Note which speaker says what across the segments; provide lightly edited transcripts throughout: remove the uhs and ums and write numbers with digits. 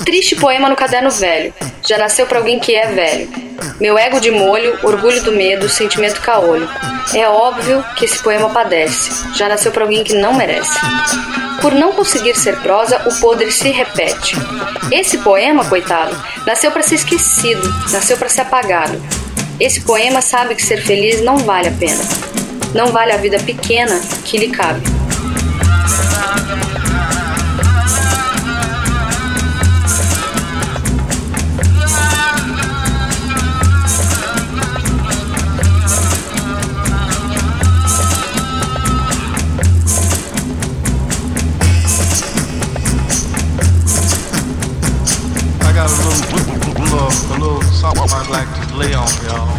Speaker 1: Triste poema no caderno velho. Já nasceu pra alguém que é velho. Meu ego de molho, orgulho do medo, sentimento caolho. É óbvio que esse poema padece. Já nasceu pra alguém que não merece. Por não conseguir ser prosa, o podre se repete. Esse poema, coitado, nasceu pra ser esquecido, nasceu pra ser apagado. Esse poema sabe que ser feliz não vale a pena. Não vale a vida pequena que lhe cabe.
Speaker 2: A little something I'd like to lay on y'all.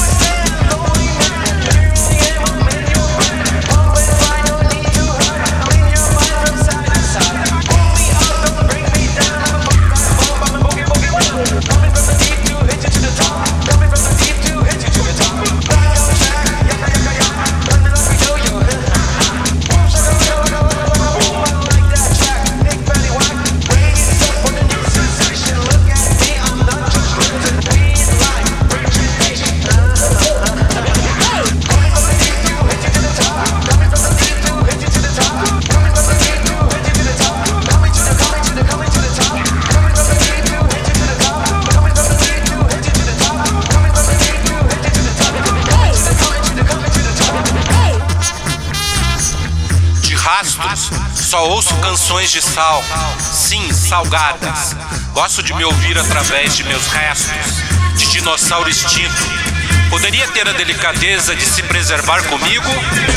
Speaker 3: Só ouço canções de sal, sim, salgadas. Gosto de me ouvir através de meus restos, de dinossauro extinto. Poderia ter a delicadeza de se preservar comigo?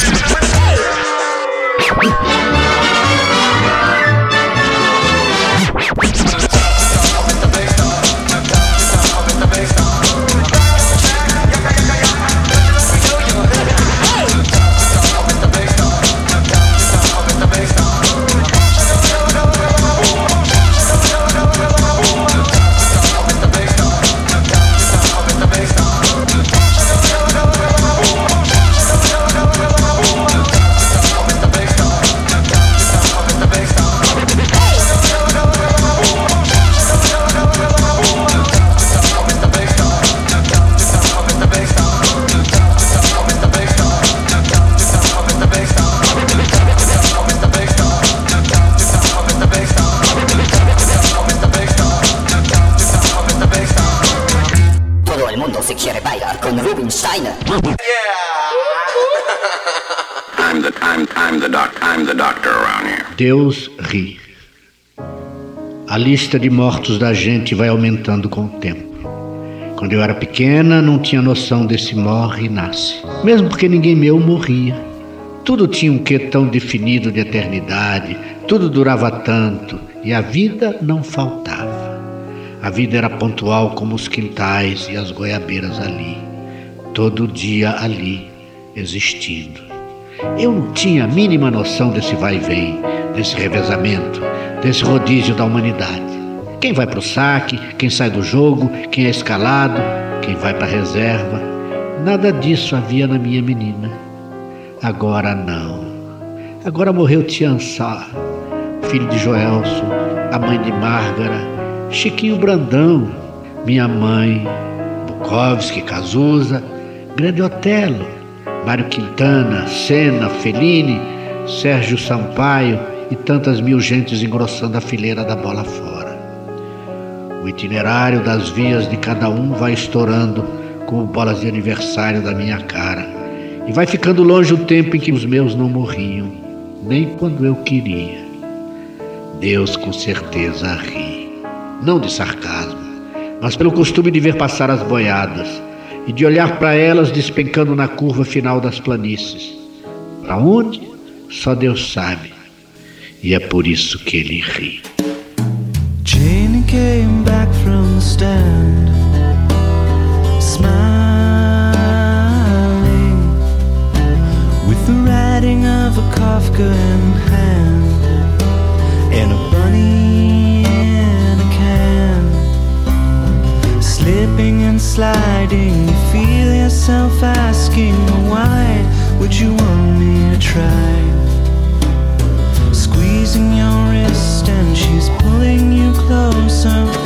Speaker 4: Deus ri. A lista de mortos da gente vai aumentando com o tempo. Quando eu era pequena, não tinha noção desse morre e nasce. Mesmo porque ninguém meu morria. Tudo tinha um quê tão definido de eternidade, tudo durava tanto, e a vida não faltava. A vida era pontual como os quintais e as goiabeiras ali. Todo dia ali, existindo. Eu não tinha a mínima noção desse vai e vem, desse revezamento, desse rodízio da humanidade. Quem vai para o saque, quem sai do jogo, quem é escalado, quem vai para a reserva. Nada disso havia na minha menina. Agora não. Agora morreu Tiansá, filho de Joelso, a mãe de Márgara, Chiquinho Brandão, minha mãe, Bukowski, Cazuza, Grande Otelo, Mário Quintana, Senna, Fellini, Sérgio Sampaio e tantas mil gentes engrossando a fileira da bola fora. O itinerário das vias de cada um vai estourando como bolas de aniversário da minha cara, e vai ficando longe o tempo em que os meus não morriam, nem quando eu queria. Deus com certeza ri, não de sarcasmo, mas pelo costume de ver passar as boiadas e de olhar para elas despencando na curva final das planícies. Para onde? Só Deus sabe. E é por isso que ele ri.
Speaker 5: Jane came back from the stand, smiling, with the writing of a Kafka in hand, and a bunny in a can. Slipping and sliding, you feel yourself asking, why would you want me to try? Squeezing your wrist and she's pulling you closer.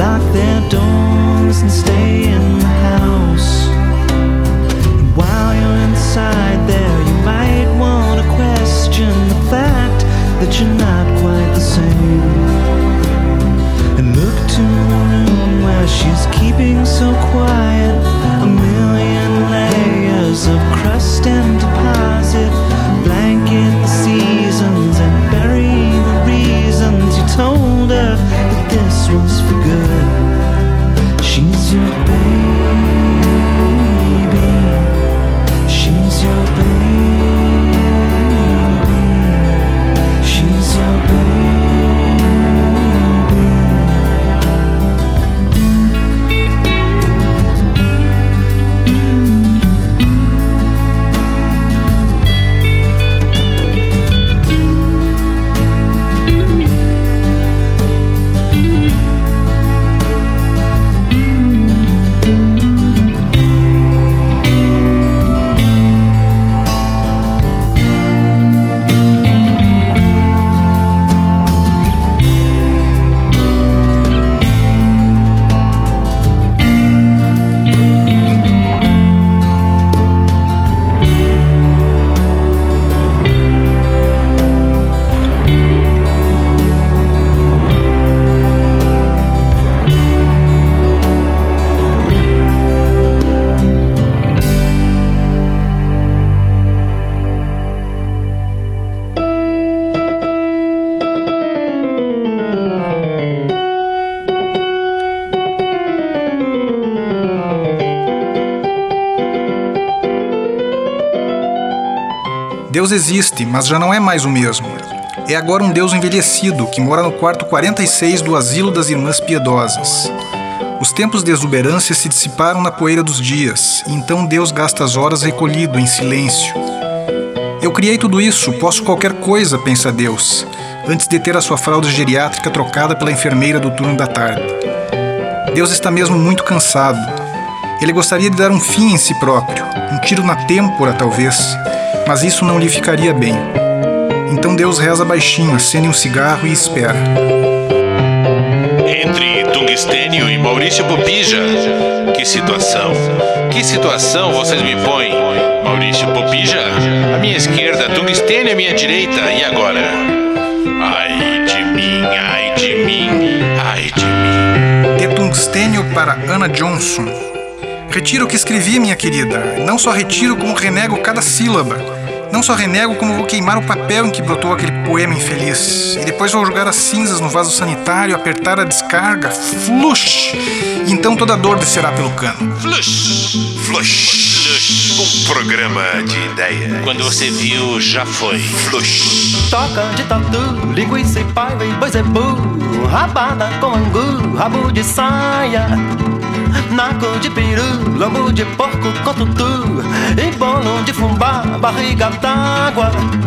Speaker 5: lock their doors and stay in the house. And while you're inside there, you might want to question the fact that you're not quite the same. And look to the room where she's keeping so quiet, a million layers of crust and deposit. Blanket the seasons and bury the reasons you told her that this was for good. She's your baby. She's your baby. She's your baby.
Speaker 6: Deus existe, mas já não é mais o mesmo. É agora um Deus envelhecido que mora no quarto 46 do Asilo das Irmãs Piedosas. Os tempos de exuberância se dissiparam na poeira dos dias, e então Deus gasta as horas recolhido, em silêncio. Eu criei tudo isso, posso qualquer coisa, pensa Deus, antes de ter a sua fralda geriátrica trocada pela enfermeira do turno da tarde. Deus está mesmo muito cansado. Ele gostaria de dar um fim em si próprio, um tiro na têmpora, talvez, mas isso não lhe ficaria bem. Então Deus reza baixinho, acende um cigarro e espera.
Speaker 3: Entre Tungstênio e Maurício Popija. Que situação vocês me põem? Maurício Popija, à minha esquerda, Tungstênio à minha direita, e agora? Ai de mim, ai de mim, ai de mim.
Speaker 6: De Tungstênio para Anna Johnson. Retiro o que escrevi, minha querida. Não só retiro, como renego cada sílaba. Não só renego, como vou queimar o papel em que brotou aquele poema infeliz. E depois vou jogar as cinzas no vaso sanitário, apertar a descarga, flush! E então toda a dor descerá pelo cano.
Speaker 3: Flush, flush, flush. Um programa de ideia. Quando você viu, já foi. Flush.
Speaker 7: Toca de tatu, linguiça e paiva e boi zebu, rabada com angu, rabo de saia, naco de peru, lombo de porco com tutu, e bolo de fubá, barriga d'água.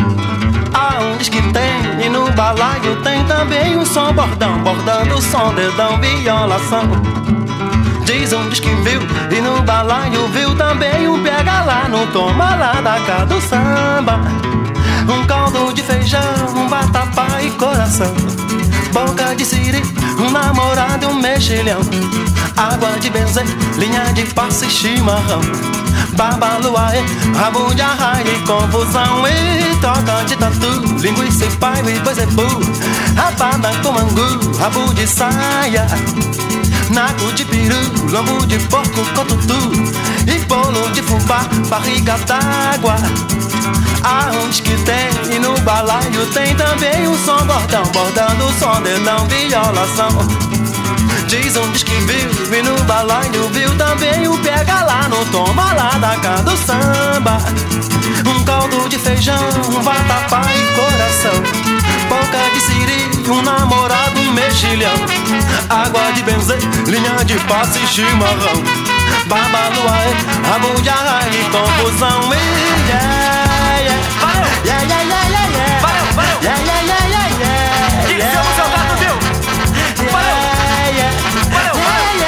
Speaker 7: Há um diz que tem, e no balaio tem também um som bordão, bordando o som, dedão, violação. Diz um diz que viu, e no balaio viu também um pega lá no toma lá da casa do samba. Um caldo de feijão, um vatapá e coração, boca de siri, um namorado e um mexilhão, água de benzer, linha de passe e chimarrão, babaluaê, rabo de arraia e confusão. E toca de tatu, linguiça e paiva e boi zebu, rabada com angu, rabo de saia, naco de peru, lombo de porco com tutu, e bolo de fubá, barriga d'água. Há uns que tem, e no balaio tem também um som bordão, bordando o som, dedão, violação. Diz um diz que viu, e no balaio viu também o pega lá no toma lá da casa do samba. Um caldo de feijão, um vatapá e coração, boca de siri, um namorado, um mexilhão, água de benzer, linha de passe e chimarrão, babaluaê, rabo de arraia e confusão. E yeah, yeah, yeah, yeah, yeah, yeah, yeah.
Speaker 8: Valeu, valeu.
Speaker 7: Yeah, yeah, yeah, yeah, yeah.
Speaker 8: Que seu gato, viu? Valeu. Valeu, valeu.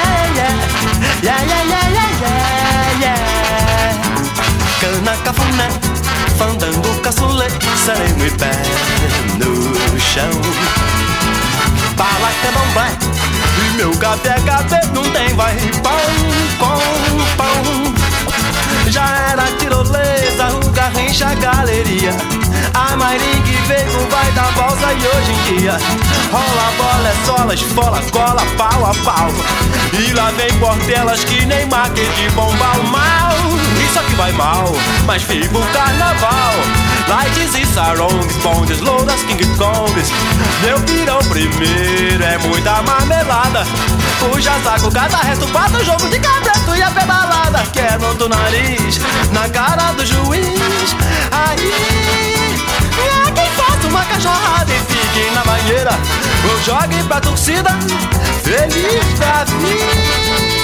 Speaker 7: Yeah, yeah, yeah, yeah, yeah. Cana, cafuné, fandango, caçulê, sereno e pé no chão. Bala, candomblé, meu café não tem vai pão com pão. Já era tirolesa, o Garrincha, a galeria. A Mairi que veio vai dar valsa e hoje em dia rola, bola, é sola, esfola, cola, pau a pau. E lá vem portelas que nem máquina de bombar o mal. Isso aqui vai mal, mas fica o carnaval. Lights e sarongs, bondes, louras, King Kongs. Meu pirão primeiro é muita marmelada. Puxa saco, cada resto, bata o jogo de cabresto e a pedalada. Que é no do nariz, na cara do juiz. Aí, quem faça uma cachorrada e fique na banheira, ou jogue pra torcida, feliz da vida.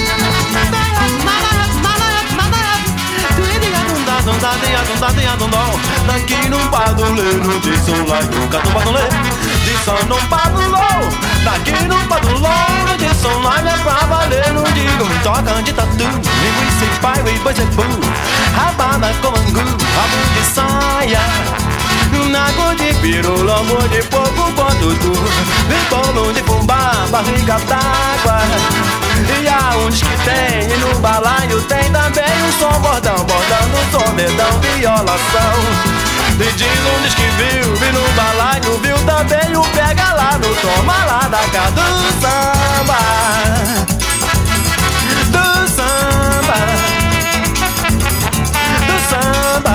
Speaker 7: Daqui num padulê, de som lá nunca no padulê, de som não padulou. Daqui num padulô, de som lá é pra valer. Não digo, toca de tatu, linguiça e pai, e boi bu, rabada com angu, rabo de saia. Nago de piru, lombo de porco com tutu, bolo de fubá, barriga d'água. E aonde que tem, e no balaio tem também um som bordão, bordão no som, dedão, violação. E diz um diz que viu, e no balaio viu também o pega lá no toma lá da casa do samba. Do samba. Do samba.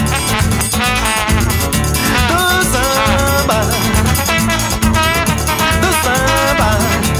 Speaker 7: Do samba. Do samba.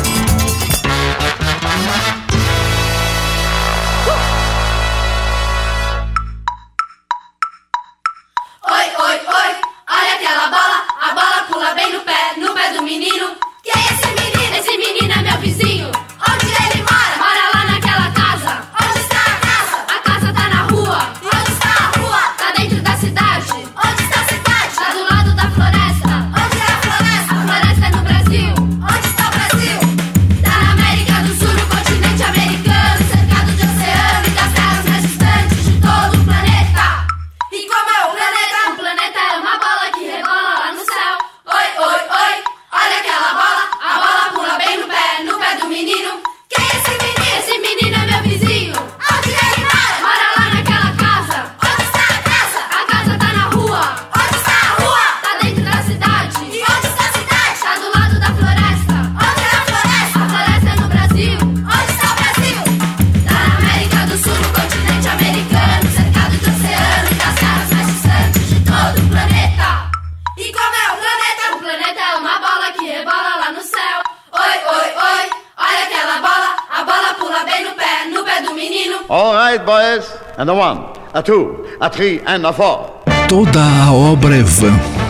Speaker 9: Oi, oi, oi, olha aquela bola, a bola pula bem no pé do menino. Quem é esse menino? Esse menino é meu vizinho. Onde ele mora? Mora lá naquela casa. Onde está a casa? A casa tá na rua. Onde está a rua? Tá dentro da cidade. Onde está a cidade? Tá do lado da floresta. Onde é a floresta? A floresta é no Brasil. Onde está o Brasil? Tá na América do Sul, no continente americano, cercado de oceano e das terras mais distantes de todo o planeta. E como é o planeta? O planeta é uma bola que rebola lá no céu. Oi, oi, oi, olha aquela bola, a bola pula bem no pé do menino. Quem é esse menino? Esse menino é meu vizinho. Onde ele mora? Mora lá naquela casa. Onde está a casa? A casa tá na rua. Onde está a rua? Tá dentro da cidade. E onde está a cidade? Tá do lado da floresta. Onde é a floresta? A floresta é no Brasil. Onde está o Brasil? Tá na América do Sul, no continente americano, cercado de oceano e das terras mais distantes de todo o planeta. E como é o planeta? O planeta é uma bola que rebola lá no céu. Oi, oi, oi, olha aquela bola, a bola pula bem no pé do menino.
Speaker 10: All right, boys. And a 1, a 2, a 3, and a 4.
Speaker 11: Toda a obra é vã,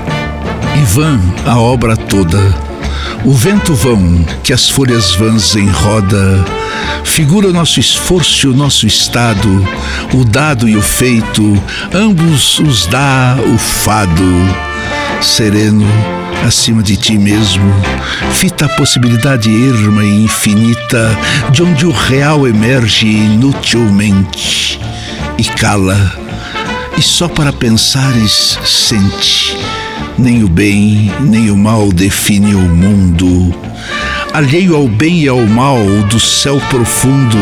Speaker 11: e vã a obra toda. O vento vão que as folhas vãs enroda figura o nosso esforço e o nosso estado, o dado e o feito, ambos os dá o fado. Sereno, acima de ti mesmo, fita a possibilidade erma e infinita, de onde o real emerge inutilmente e cala, e só para pensares sente. Nem o bem, nem o mal define o mundo. Alheio ao bem e ao mal do céu profundo,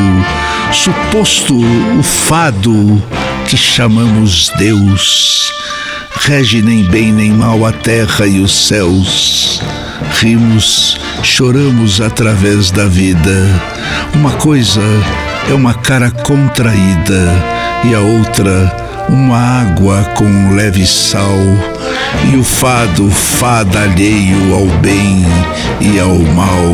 Speaker 11: suposto o fado que chamamos Deus, rege nem bem nem mal a terra e os céus. Rimos, choramos através da vida. Uma coisa é uma cara contraída e a outra uma água com um leve sal. E o fado, fada alheio ao bem e ao mal.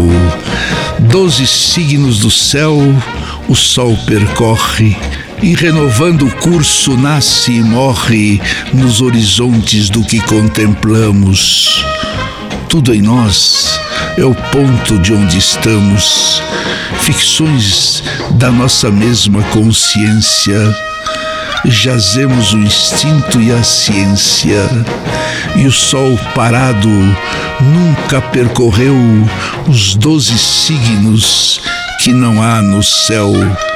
Speaker 11: 12 signos do céu o sol percorre, e renovando o curso nasce e morre nos horizontes do que contemplamos. Tudo em nós é o ponto de onde estamos, ficções da nossa mesma consciência. Jazemos o instinto e a ciência, e o sol parado nunca percorreu os 12 signos que não há no céu.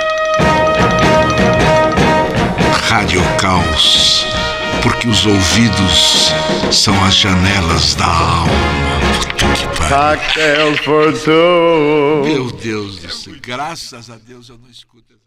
Speaker 11: Rádio Caos, porque os ouvidos são as janelas da alma. que pariu.
Speaker 10: Cocktails for two.
Speaker 11: Meu Deus do céu. Graças a Deus eu não escuto.